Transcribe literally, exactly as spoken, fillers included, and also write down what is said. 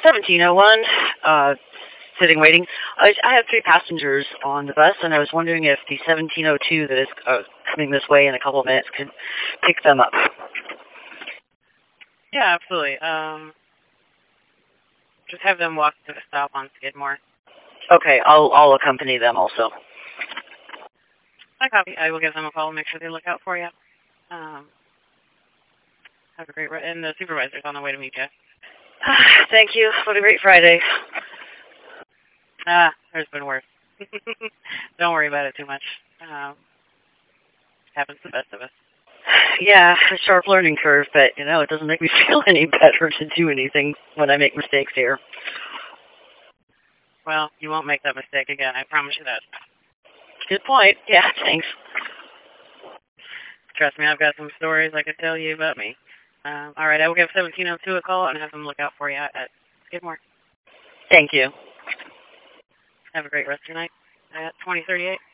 seventeen oh one, uh, sitting waiting. I, I have three passengers on the bus, and I was wondering if the seventeen oh two that is uh, coming this way in a couple of minutes could pick them up. Yeah, absolutely. Um, just have them walk to the stop on Skidmore. Okay, I'll I'll accompany them also. I copy. I will give them a call and make sure they look out for you. Um, have a great ride. And the supervisor's on the way to meet you. Thank you. What a great Friday. Ah, there's been worse. Don't worry about it too much. Um, happens to the best of us. Yeah, a sharp learning curve, but, you know, it doesn't make me feel any better to do anything when I make mistakes here. Well, you won't make that mistake again. I promise you that. Good point. Yeah, thanks. Trust me, I've got some stories I could tell you about me. Um, all right, I will give seventeen oh two a call and have them look out for you at Skidmore. Thank you. Have a great rest of your night at twenty thirty-eight.